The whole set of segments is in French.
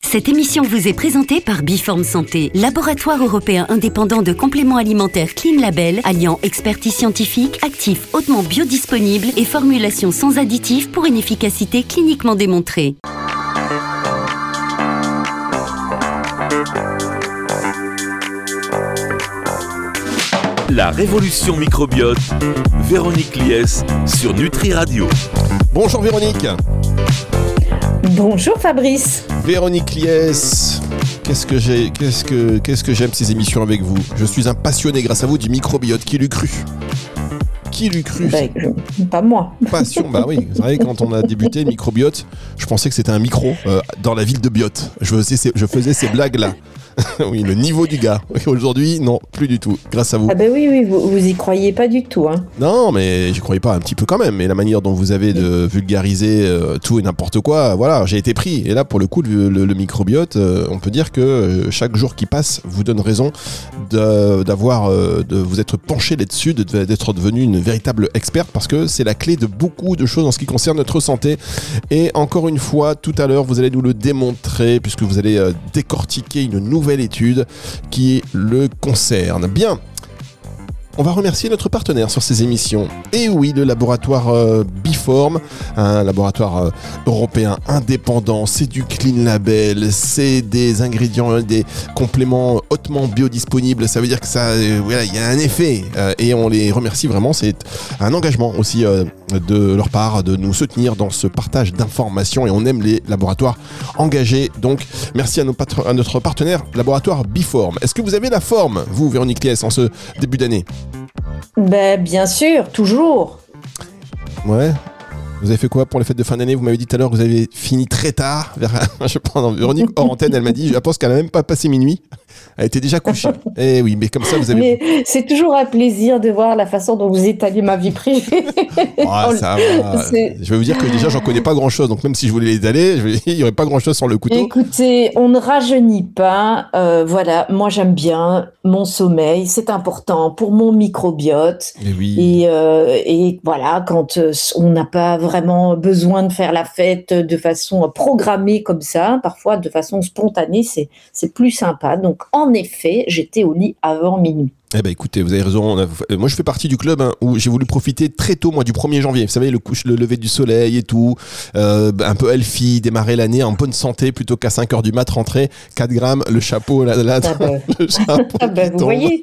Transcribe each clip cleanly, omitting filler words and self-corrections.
Cette émission vous est présentée par Biform Santé, laboratoire européen indépendant de compléments alimentaires Clean Label, alliant expertise scientifique, actifs hautement biodisponibles et formulations sans additifs pour une efficacité cliniquement démontrée. La révolution microbiote, Véronique Lies sur Nutri Radio. Bonjour Véronique. Bonjour Fabrice. Véronique Lies, qu'est-ce que j'aime ces émissions avec vous. Je suis un passionné grâce à vous du microbiote. Qui l'eût cru? Qui l'eût cru? Pas moi. Passion, bah oui. Vous savez, quand on a débuté le microbiote, je pensais que c'était un micro dans la ville de Biote. Je faisais ces blagues-là. Oui, le niveau du gars. Aujourd'hui, non, plus du tout. Grâce à vous. Ah ben oui, vous y croyez pas du tout. Hein. Non, mais j'y croyais pas, un petit peu quand même. Mais la manière dont vous avez de vulgariser tout et n'importe quoi, voilà, j'ai été pris. Et là, pour le coup, le microbiote, on peut dire que chaque jour qui passe vous donne raison de vous être penché là-dessus, d'être devenu une véritable experte, parce que c'est la clé de beaucoup de choses en ce qui concerne notre santé. Et encore une fois, tout à l'heure, vous allez nous le démontrer, puisque vous allez décortiquer une nouvelle étude qui le concerne. Bien, on va remercier notre partenaire sur ces émissions. Et oui, le laboratoire Biform, un laboratoire européen indépendant, c'est du Clean Label, c'est des ingrédients, des compléments hautement biodisponibles. Ça veut dire que ça, voilà, il y a un effet. Et on les remercie vraiment. C'est un engagement aussi de leur part de nous soutenir dans ce partage d'informations. Et on aime les laboratoires engagés. Donc, merci à notre partenaire, laboratoire Biform. Est-ce que vous avez la forme, vous, Véronique Lies, en ce début d'année? Ben, bien sûr, toujours. Ouais. Vous avez fait quoi pour les fêtes de fin d'année? Vous m'avez dit tout à l'heure que vous avez fini très tard. Je pense, Véronique, hors antenne, elle m'a dit, je pense qu'elle n'a même pas passé minuit. Elle était déjà couchée. Eh oui, mais comme ça, vous avez... Mais c'est toujours un plaisir de voir la façon dont vous étalez ma vie privée. Ah, ça va. Je vais vous dire que déjà, j'en connais pas grand-chose. Donc même si je voulais l'étaler, il n'y aurait pas grand-chose sans le couteau. Écoutez, on ne rajeunit pas. Voilà, moi j'aime bien mon sommeil. C'est important pour mon microbiote. Et oui. Et voilà, quand on n'a pas vraiment besoin de faire la fête de façon programmée comme ça, parfois de façon spontanée, c'est plus sympa. Donc en effet, j'étais au lit avant minuit. Eh ben écoutez, vous avez raison. Moi, je fais partie du club où j'ai voulu profiter très tôt, moi, du 1er janvier. Vous savez, le lever du soleil et tout, un peu healthy, démarrer l'année en bonne santé plutôt qu'à 5h du mat, rentrer 4 grammes, le chapeau, le chapeau qui vous tombe. voyez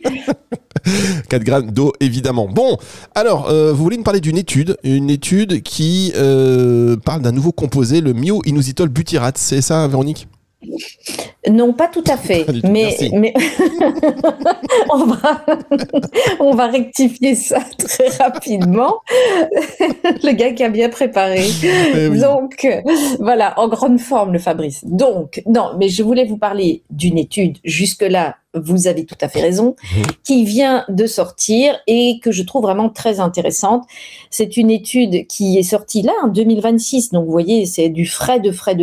4 grammes d'eau, évidemment. Bon, alors, vous voulez nous parler d'une étude qui parle d'un nouveau composé, le myo-inositol butyrate. C'est ça, Véronique? Non, pas tout à fait, mais on va rectifier ça très rapidement. Le gars qui a bien préparé. Oui. Donc, voilà, en grande forme, le Fabrice. Donc, non, mais je voulais vous parler d'une étude, jusque-là, vous avez tout à fait raison, qui vient de sortir et que je trouve vraiment très intéressante. C'est une étude qui est sortie là, en 2026, donc vous voyez, c'est du frais.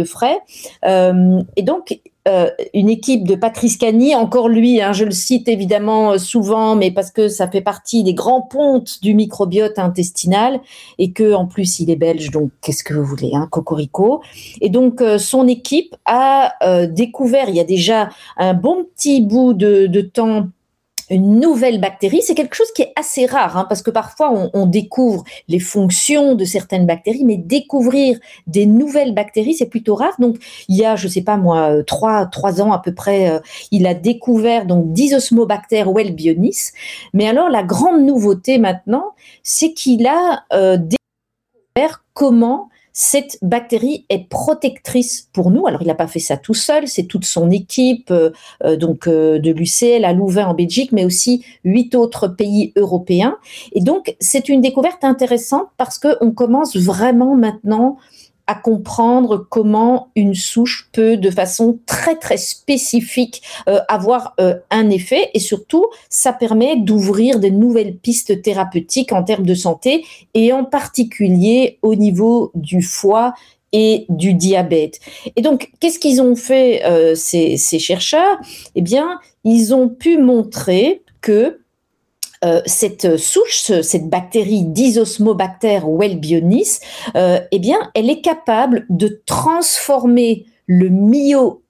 Et donc, une équipe de Patrice Cagny, encore lui, je le cite évidemment souvent, mais parce que ça fait partie des grands pontes du microbiote intestinal et que en plus il est belge, donc qu'est-ce que vous voulez, cocorico. Et donc son équipe a découvert il y a déjà un bon petit bout de temps une nouvelle bactérie. C'est quelque chose qui est assez rare, parce que parfois on découvre les fonctions de certaines bactéries, mais découvrir des nouvelles bactéries, c'est plutôt rare. Donc il y a, je sais pas moi, 3 ans à peu près, il a découvert donc Dysosmobacter welbionis. Mais alors la grande nouveauté maintenant, c'est qu'il a découvert comment cette bactérie est protectrice pour nous. Alors, il n'a pas fait ça tout seul, c'est toute son équipe, de l'UCL à Louvain en Belgique, mais aussi 8 autres pays européens. Et donc, c'est une découverte intéressante parce qu'on commence vraiment maintenant à comprendre comment une souche peut, de façon très très spécifique, avoir un effet, et surtout, ça permet d'ouvrir de nouvelles pistes thérapeutiques en termes de santé, et en particulier au niveau du foie et du diabète. Et donc, qu'est-ce qu'ils ont fait, ces chercheurs? Eh bien, ils ont pu montrer que cette souche, cette bactérie Dysosmobacter welbionis, eh bien, elle est capable de transformer le myo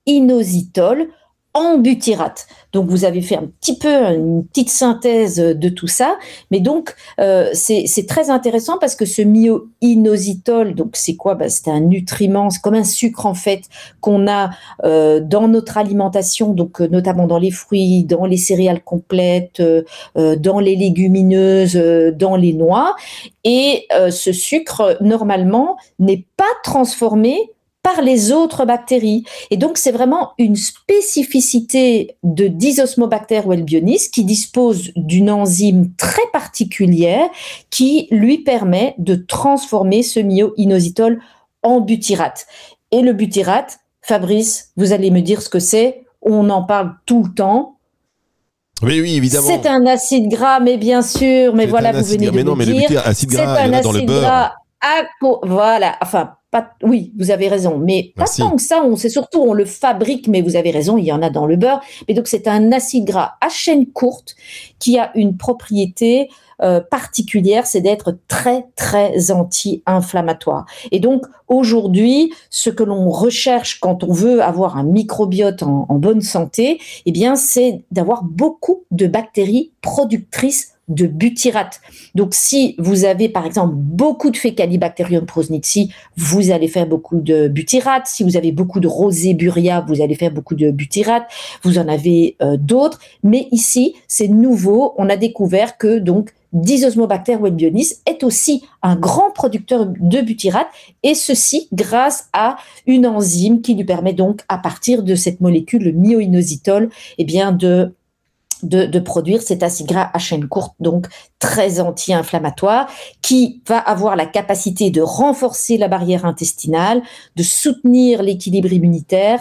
myo-inositol en butyrate. Donc, vous avez fait une petite synthèse de tout ça. Mais donc, c'est très intéressant parce que ce myo-inositol, donc c'est quoi ? C'est un nutriment, c'est comme un sucre en fait qu'on a dans notre alimentation, donc notamment dans les fruits, dans les céréales complètes, dans les légumineuses, dans les noix. Et ce sucre, normalement, n'est pas transformé par les autres bactéries. Et donc, c'est vraiment une spécificité de Dysosmobacter welbionis qui dispose d'une enzyme très particulière qui lui permet de transformer ce myo-inositol en butyrate. Et le butyrate, Fabrice, vous allez me dire ce que c'est. On en parle tout le temps. Oui, évidemment. C'est un acide gras, mais bien sûr. Mais voilà, vous venez de le dire. Mais l'acide gras, il y en a dans le beurre. Voilà, enfin, oui, vous avez raison, mais pas tant que ça, on le fabrique, mais vous avez raison, il y en a dans le beurre. Mais donc, c'est un acide gras à chaîne courte qui a une propriété particulière, c'est d'être très, très anti-inflammatoire. Et donc, aujourd'hui, ce que l'on recherche quand on veut avoir un microbiote en bonne santé, eh bien, c'est d'avoir beaucoup de bactéries productrices de butyrate. Donc, si vous avez, par exemple, beaucoup de Faecalibacterium prausnitzii, vous allez faire beaucoup de butyrate. Si vous avez beaucoup de Roseburia, vous allez faire beaucoup de butyrate. Vous en avez d'autres. Mais ici, c'est nouveau. On a découvert que, donc, Dysosmobacter welbionis est aussi un grand producteur de butyrate, et ceci grâce à une enzyme qui lui permet donc, à partir de cette molécule, le myo-inositol, eh bien, de produire cet acide gras à chaîne courte, donc très anti-inflammatoire, qui va avoir la capacité de renforcer la barrière intestinale, de soutenir l'équilibre immunitaire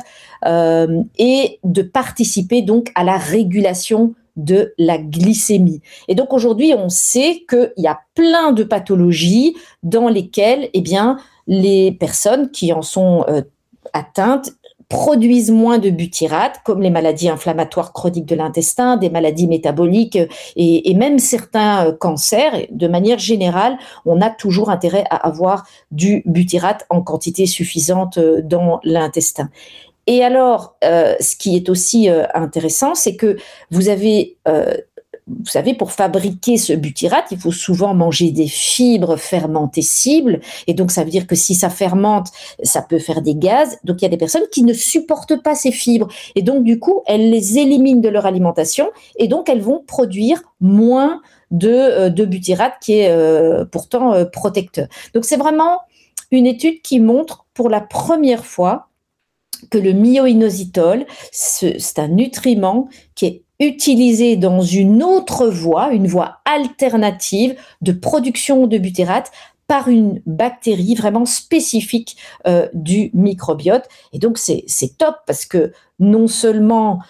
et de participer donc à la régulation de la glycémie. Et donc aujourd'hui, on sait qu'il y a plein de pathologies dans lesquelles, eh bien, les personnes qui en sont atteintes produisent moins de butyrate, comme les maladies inflammatoires chroniques de l'intestin, des maladies métaboliques et même certains cancers. De manière générale, on a toujours intérêt à avoir du butyrate en quantité suffisante dans l'intestin. Et alors, ce qui est aussi intéressant, c'est que vous avez... vous savez, pour fabriquer ce butyrate, il faut souvent manger des fibres fermentescibles. Et donc, ça veut dire que si ça fermente, ça peut faire des gaz. Donc, il y a des personnes qui ne supportent pas ces fibres. Et donc, du coup, elles les éliminent de leur alimentation. Et donc, elles vont produire moins de butyrate qui est pourtant protecteur. Donc, c'est vraiment une étude qui montre pour la première fois que le myo-inositol, c'est un nutriment qui est utilisé dans une autre voie, une voie alternative de production de butyrate par une bactérie vraiment spécifique du microbiote. Et donc, c'est top parce que non seulement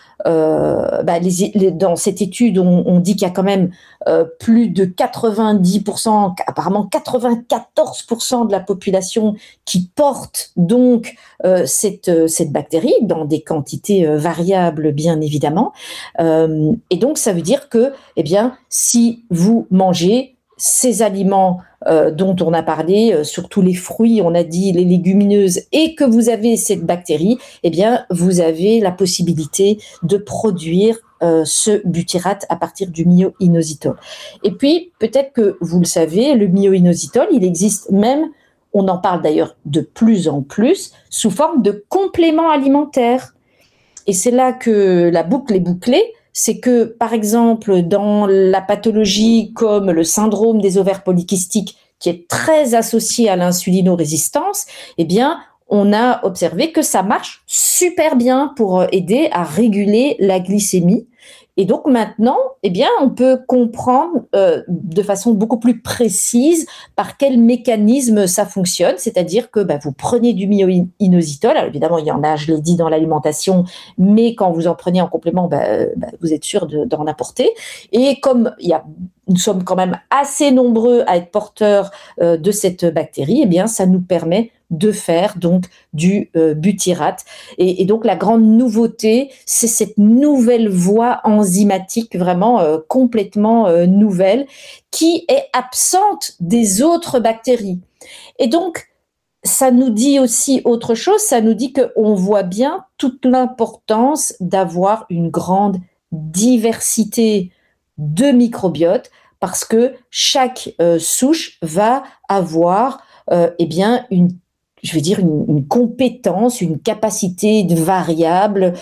dans cette étude, on dit qu'il y a quand même plus de 90%, apparemment 94% de la population qui porte donc cette bactérie dans des quantités variables, bien évidemment. Et donc, ça veut dire que, eh bien, si vous mangez ces aliments dont on a parlé, surtout les fruits, on a dit les légumineuses, et que vous avez cette bactérie, eh bien, vous avez la possibilité de produire ce butyrate à partir du myo-inositol. Et puis, peut-être que vous le savez, le myo-inositol, il existe même, on en parle d'ailleurs de plus en plus, sous forme de complément alimentaire. Et c'est là que la boucle est bouclée. C'est que, par exemple, dans la pathologie comme le syndrome des ovaires polykystiques, qui est très associé à l'insulinorésistance, eh bien, on a observé que ça marche super bien pour aider à réguler la glycémie. Et donc maintenant, eh bien, on peut comprendre de façon beaucoup plus précise par quel mécanisme ça fonctionne. C'est-à-dire que vous prenez du myo-inositol. Alors évidemment, il y en a, je l'ai dit, dans l'alimentation, mais quand vous en prenez en complément, vous êtes sûr d'en apporter. Et comme nous sommes quand même assez nombreux à être porteurs de cette bactérie, eh bien, ça nous permet de faire donc du butyrate. Et donc la grande nouveauté, c'est cette nouvelle voie enzymatique vraiment complètement nouvelle qui est absente des autres bactéries. Et donc, ça nous dit aussi autre chose, ça nous dit qu'on voit bien toute l'importance d'avoir une grande diversité de microbiote, parce que chaque souche va avoir une compétence, une capacité variable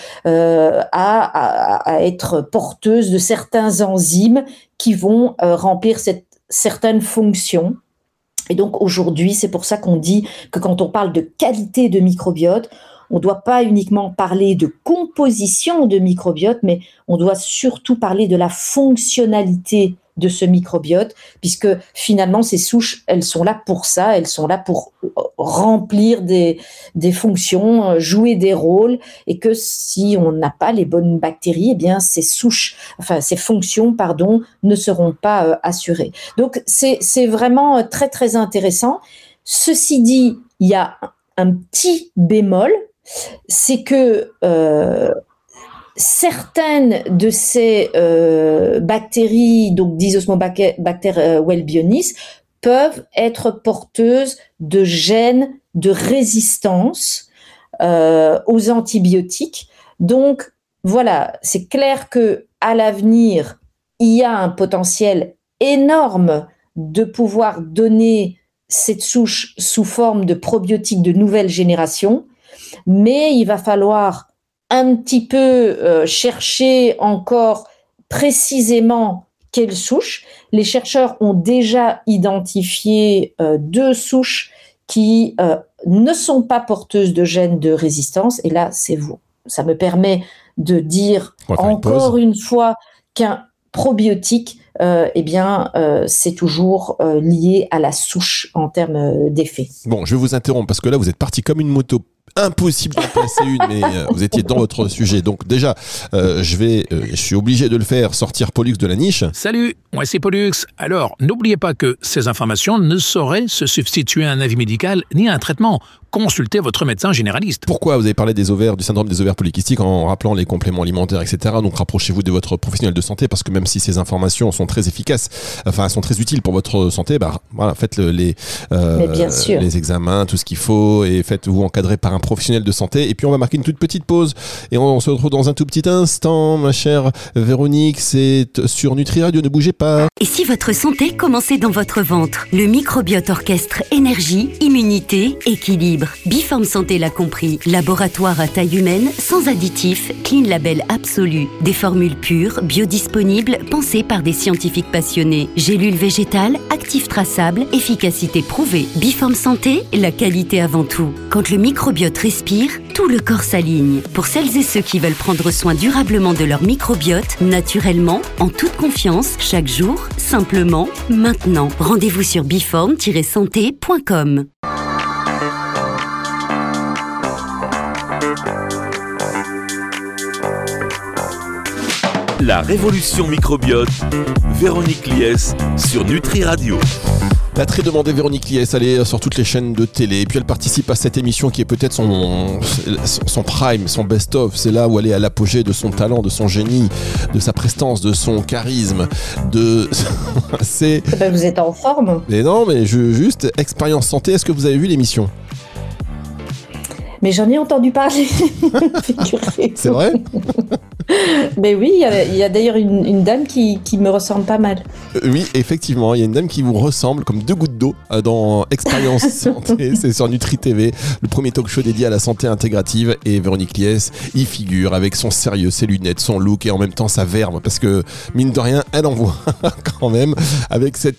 à être porteuse de certains enzymes qui vont remplir certaines fonctions. Et donc aujourd'hui, c'est pour ça qu'on dit que quand on parle de qualité de microbiote, on ne doit pas uniquement parler de composition de microbiote, mais on doit surtout parler de la fonctionnalité de ce microbiote, puisque finalement ces souches, elles sont là pour ça, elles sont là pour remplir des fonctions, jouer des rôles, et que si on n'a pas les bonnes bactéries, eh bien ces fonctions, ne seront pas assurées. Donc c'est vraiment très très intéressant. Ceci dit, il y a un petit bémol, c'est que certaines de ces bactéries, donc Dysosmobacter welbionis, peuvent être porteuses de gènes de résistance aux antibiotiques. Donc voilà, c'est clair que à l'avenir, il y a un potentiel énorme de pouvoir donner cette souche sous forme de probiotiques de nouvelle génération, mais il va falloir un petit peu chercher encore précisément quelle souche. Les chercheurs ont déjà identifié 2 souches qui ne sont pas porteuses de gènes de résistance, et là, c'est vous. Ça me permet de dire encore une fois qu'un probiotique, c'est toujours lié à la souche en termes d'effet. Bon, je vais vous interrompre parce que là, vous êtes parti comme une moto. Impossible d'en placer une, mais vous étiez dans votre sujet. Donc déjà, je suis obligé de le faire, sortir Pollux de la niche. Salut, moi c'est Pollux. Alors, n'oubliez pas que ces informations ne sauraient se substituer à un avis médical ni à un traitement. Consultez votre médecin généraliste. Pourquoi vous avez parlé des ovaires, du syndrome des ovaires polykystiques en rappelant les compléments alimentaires, etc. Donc rapprochez-vous de votre professionnel de santé, parce que même si ces informations sont très efficaces, elles sont très utiles pour votre santé, faites les examens, tout ce qu'il faut, et faites-vous encadrer par un professionnel de santé. Et puis on va marquer une toute petite pause et on se retrouve dans un tout petit instant, ma chère Véronique. C'est sur Nutri Radio, ne bougez pas. Et si votre santé commençait dans votre ventre? Le microbiote orchestre énergie, immunité, équilibre. Biforme Santé l'a compris. Laboratoire à taille humaine, sans additifs, clean label absolu. Des formules pures, biodisponibles, pensées par des scientifiques passionnés. Gélules végétales, actifs traçables, efficacité prouvée. Biforme Santé, la qualité avant tout. Quand le microbiote respire, tout le corps s'aligne. Pour celles et ceux qui veulent prendre soin durablement de leur microbiote, naturellement, en toute confiance, chaque jour, simplement, maintenant. Rendez-vous sur biforme-santé.com. La révolution microbiote, Véronique Lies sur Nutri Radio. La très demandée Véronique Lies, elle est sur toutes les chaînes de télé, et puis elle participe à cette émission qui est peut-être son prime, son best-of. C'est là où elle est à l'apogée de son talent, de son génie, de sa prestance, de son charisme, Vous êtes en forme. Mais non, mais juste Expérience Santé. Est-ce que vous avez vu l'émission? Mais j'en ai entendu parler. C'est vrai? Mais oui, il y a d'ailleurs une dame qui me ressemble pas mal. Oui, effectivement, il y a une dame qui vous ressemble comme 2 gouttes d'eau dans Expérience Santé. C'est sur Nutri TV, le premier talk show dédié à la santé intégrative. Et Véronique Lies y figure avec son sérieux, ses lunettes, son look et en même temps sa verve. Parce que, mine de rien, elle envoie quand même avec ce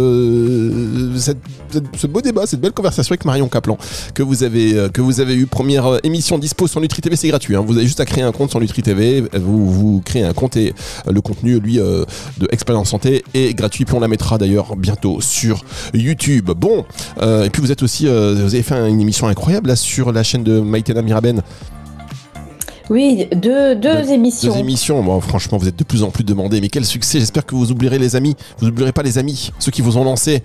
beau débat, cette belle conversation avec Marion Kaplan que vous avez eu. Première émission dispo sur Nutri TV, c'est gratuit. Vous avez juste à créer un compte sur Nutri TV. Vous créez un compte et le contenu, de Expérience Santé est gratuit. Puis on la mettra d'ailleurs bientôt sur YouTube. Bon, et puis vous êtes aussi, vous avez fait une émission incroyable là sur la chaîne de Maïtena Miraben. Oui, deux émissions. 2 émissions. Bon, franchement, vous êtes de plus en plus demandés. Mais quel succès. J'espère que vous oublierez les amis. Vous n'oublierez pas les amis, ceux qui vous ont lancé.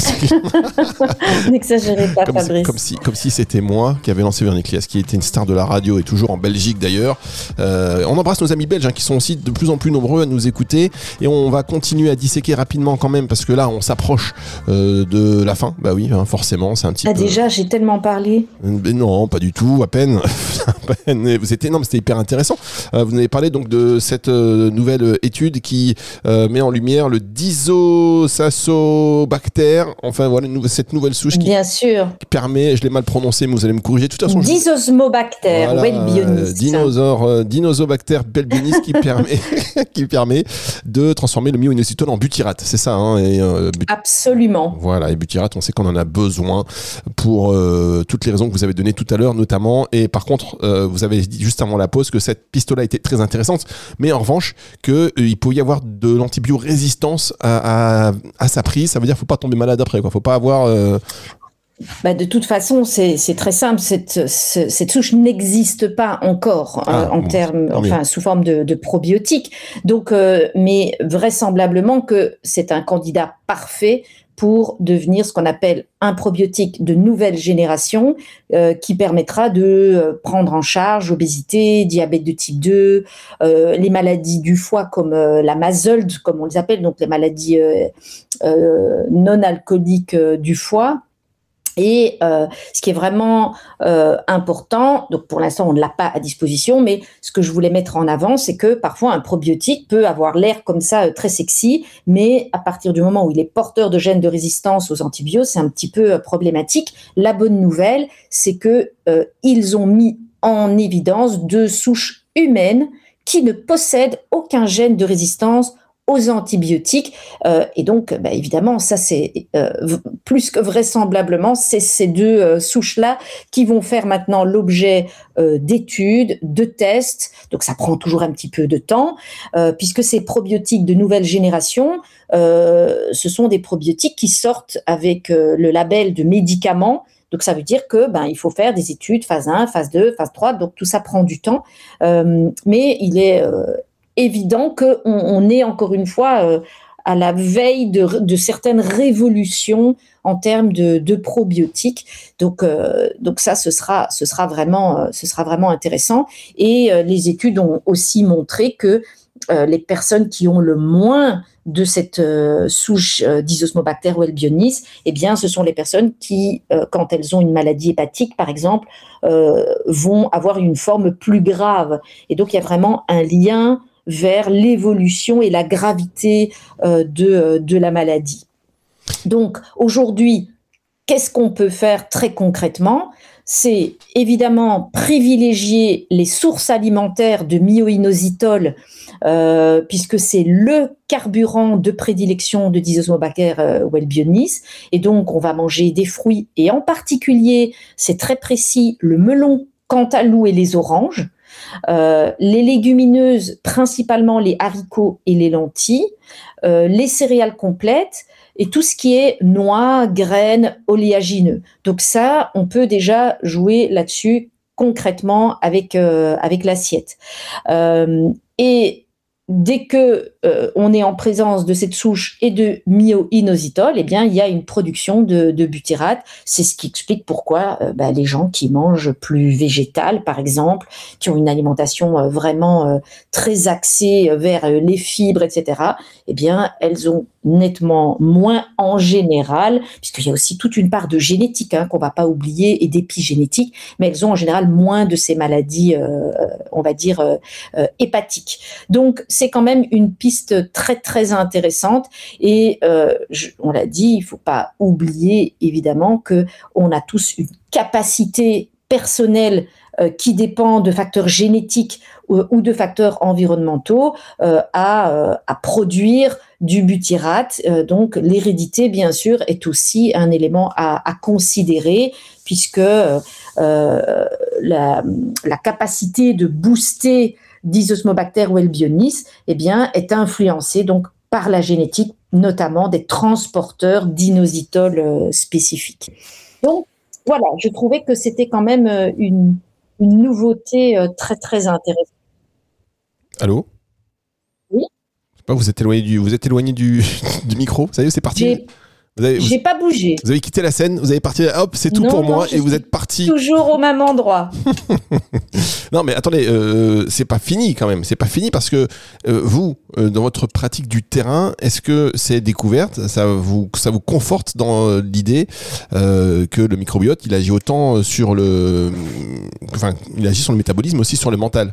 N'exagérez pas, Fabrice. Comme si c'était moi qui avais lancé Véronique Lies, qui était une star de la radio et toujours en Belgique d'ailleurs. On embrasse nos amis belges qui sont aussi de plus en plus nombreux à nous écouter. Et on va continuer à disséquer rapidement quand même, parce que là, on s'approche de la fin. Bah oui, forcément, c'est un petit peu... Déjà, j'ai tellement parlé. Non, pas du tout, à peine. Mais c'était hyper intéressant. Vous avez parlé donc de cette nouvelle étude qui met en lumière le Disosasobacter, enfin voilà, cette nouvelle souche qui permet, je l'ai mal prononcé, mais vous allez me corriger de toute façon. Disosmobacter welbionis. Dinosobacter welbionis qui permet de transformer le myo-inositol en butyrate, c'est ça, hein, Absolument. Voilà, et butyrate, on sait qu'on en a besoin pour toutes les raisons que vous avez données tout à l'heure, notamment. Et par contre, vous avez dit juste avant la pause que cette piste-là était très intéressante, mais en revanche, qu'il peut y avoir de l'antibiorésistance à sa prise. Ça veut dire qu'il ne faut pas tomber malade après, quoi. Faut pas avoir... de toute façon, c'est très simple. Cette souche n'existe pas encore sous forme de probiotiques. Donc, mais vraisemblablement que c'est un candidat parfait pour devenir ce qu'on appelle un probiotique de nouvelle génération qui permettra de prendre en charge obésité, diabète de type 2, les maladies du foie comme la MASLD, comme on les appelle, donc les maladies non alcooliques du foie. Et ce qui est vraiment important, donc pour l'instant on ne l'a pas à disposition, mais ce que je voulais mettre en avant, c'est que parfois un probiotique peut avoir l'air comme ça très sexy, mais à partir du moment où il est porteur de gènes de résistance aux antibiotiques, c'est un petit peu problématique. La bonne nouvelle, c'est que ils ont mis en évidence 2 souches humaines qui ne possèdent aucun gène de résistance aux antibiotiques, et donc évidemment ça c'est plus que vraisemblablement c'est ces 2 souches-là qui vont faire maintenant l'objet d'études, de tests, donc ça prend toujours un petit peu de temps, puisque ces probiotiques de nouvelle génération, ce sont des probiotiques qui sortent avec le label de médicaments. Donc, ça veut dire que il faut faire des études phase 1, phase 2, phase 3, donc tout ça prend du temps, mais il est évident qu'on est encore une fois à la veille de certaines révolutions en termes de probiotiques. Donc ça, ce sera vraiment intéressant. Et les études ont aussi montré que les personnes qui ont le moins de cette souche Disosmobacter welbionis, eh bien, ce sont les personnes qui, quand elles ont une maladie hépatique, par exemple, vont avoir une forme plus grave. Et donc, il y a vraiment un lien vers l'évolution et la gravité de la maladie. Donc, aujourd'hui, qu'est-ce qu'on peut faire très concrètement ? C'est évidemment privilégier les sources alimentaires de myo-inositol, puisque c'est le carburant de prédilection de Disosmobacter welbionis. Et donc, on va manger des fruits, et en particulier, c'est très précis, le melon, cantaloupe et les oranges. Les légumineuses, principalement les haricots et les lentilles, les céréales complètes et tout ce qui est noix, graines, oléagineux. Donc ça, on peut déjà jouer là-dessus concrètement avec l'assiette. Et dès que on est en présence de cette souche et de myo-inositol, eh bien, il y a une production de butyrate. C'est ce qui explique pourquoi les gens qui mangent plus végétal, par exemple, qui ont une alimentation vraiment très axée vers les fibres, etc., eh bien, elles ont nettement moins en général, puisqu'il y a aussi toute une part de génétique qu'on ne va pas oublier et d'épigénétique, mais elles ont en général moins de ces maladies, on va dire, hépatiques. Donc, c'est quand même une piste très, très intéressante. Et on l'a dit, il ne faut pas oublier, évidemment, qu'on a tous une capacité personnelle qui dépend de facteurs génétiques ou de facteurs environnementaux à produire du butyrate. Donc, l'hérédité, bien sûr, est aussi un élément à considérer, puisque la capacité de booster Disosmobacter welbionis, eh bien, est influencée donc par la génétique, notamment des transporteurs d'inositol spécifiques. Donc, voilà, je trouvais que c'était quand même une une nouveauté très très intéressante. Allô ? Oui. Je sais pas, vous êtes éloigné du micro. Ça y est, c'est parti. J'ai pas bougé. Vous avez quitté la scène, vous avez parti, hop, c'est tout pour moi, et vous êtes parti. Toujours au même endroit. Non, mais attendez, c'est pas fini quand même. C'est pas fini parce que vous, dans votre pratique du terrain, est-ce que ces découvertes, ça vous conforte dans l'idée que le microbiote, il agit autant sur il agit sur le métabolisme, aussi sur le mental?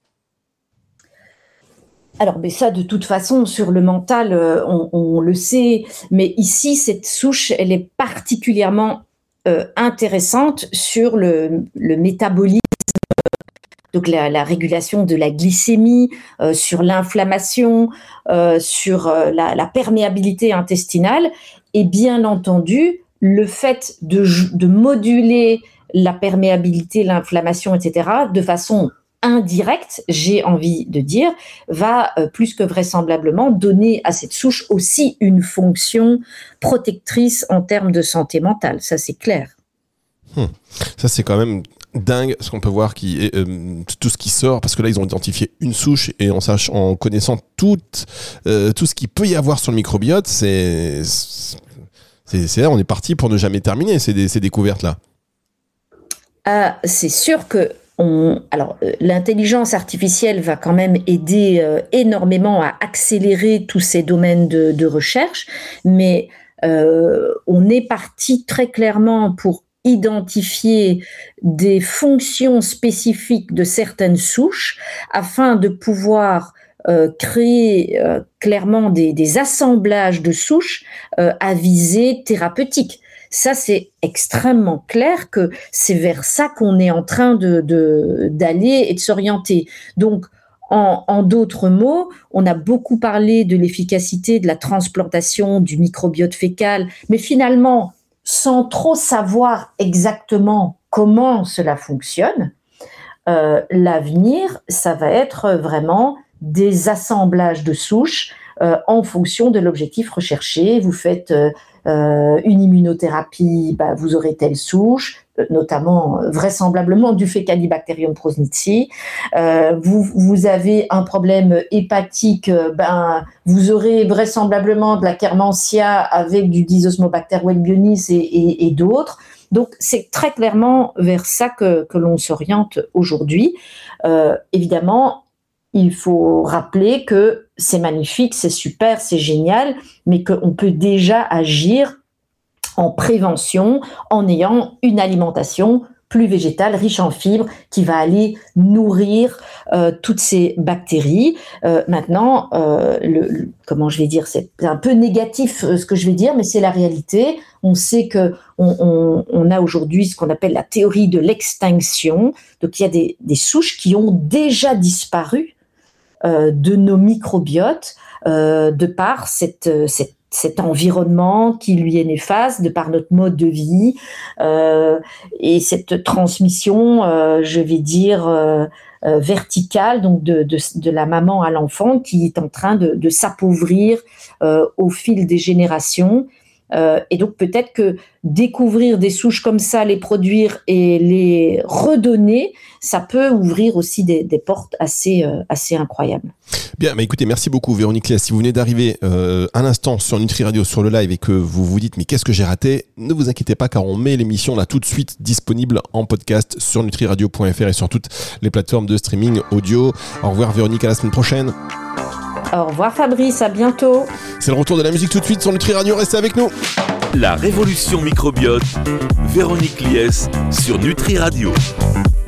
Alors, mais ça, de toute façon, sur le mental, on le sait. Mais ici, cette souche, elle est particulièrement intéressante sur le métabolisme, donc la régulation de la glycémie, sur l'inflammation, sur la perméabilité intestinale. Et bien entendu, le fait de moduler la perméabilité, l'inflammation, etc., de façon indirecte, j'ai envie de dire, va plus que vraisemblablement donner à cette souche aussi une fonction protectrice en termes de santé mentale. Ça, c'est clair. Ça, c'est quand même dingue ce qu'on peut voir tout ce qui sort, parce que là, ils ont identifié une souche et en connaissant tout ce qu'il peut y avoir sur le microbiote, c'est là, on est parti pour ne jamais terminer ces découvertes-là. C'est sûr que l'intelligence artificielle va quand même aider énormément à accélérer tous ces domaines de recherche, mais on est parti très clairement pour identifier des fonctions spécifiques de certaines souches afin de pouvoir créer clairement des assemblages de souches à visée thérapeutique. Ça, c'est extrêmement clair que c'est vers ça qu'on est en train d'aller et de s'orienter. Donc, en d'autres mots, on a beaucoup parlé de l'efficacité de la transplantation du microbiote fécal, mais finalement, sans trop savoir exactement comment cela fonctionne, l'avenir, ça va être vraiment des assemblages de souches en fonction de l'objectif recherché. Vous faites une immunothérapie, vous aurez telle souche, notamment vraisemblablement du Faecalibacterium prausnitzii. Vous avez un problème hépatique, vous aurez vraisemblablement de la Kermansia avec du Dysosmobacter wielbionis et d'autres. Donc, c'est très clairement vers ça que l'on s'oriente aujourd'hui. Évidemment, il faut rappeler que c'est magnifique, c'est super, c'est génial, mais qu'on peut déjà agir en prévention en ayant une alimentation plus végétale, riche en fibres, qui va aller nourrir toutes ces bactéries. Maintenant, comment je vais dire, c'est un peu négatif ce que je vais dire, mais c'est la réalité. On sait que on a aujourd'hui ce qu'on appelle la théorie de l'extinction. Donc, il y a des souches qui ont déjà disparu de nos microbiotes de par cet environnement qui lui est néfaste, de par notre mode de vie et cette transmission, je vais dire, verticale, donc de la maman à l'enfant, qui est en train de s'appauvrir au fil des générations. Et donc peut-être que découvrir des souches comme ça, les produire et les redonner, ça peut ouvrir aussi des portes assez incroyables. Bien, écoutez, merci beaucoup Véronique Liès. Si vous venez d'arriver à l'instant sur Nutri Radio, sur le live, et que vous vous dites mais qu'est-ce que j'ai raté, ne vous inquiétez pas, car on met l'émission là tout de suite disponible en podcast sur nutriradio.fr et sur toutes les plateformes de streaming audio. Au revoir Véronique, à la semaine prochaine. Au revoir Fabrice, à bientôt. C'est le retour de la musique tout de suite sur Nutri Radio, restez avec nous. La révolution microbiote, Véronique Liès sur Nutri Radio.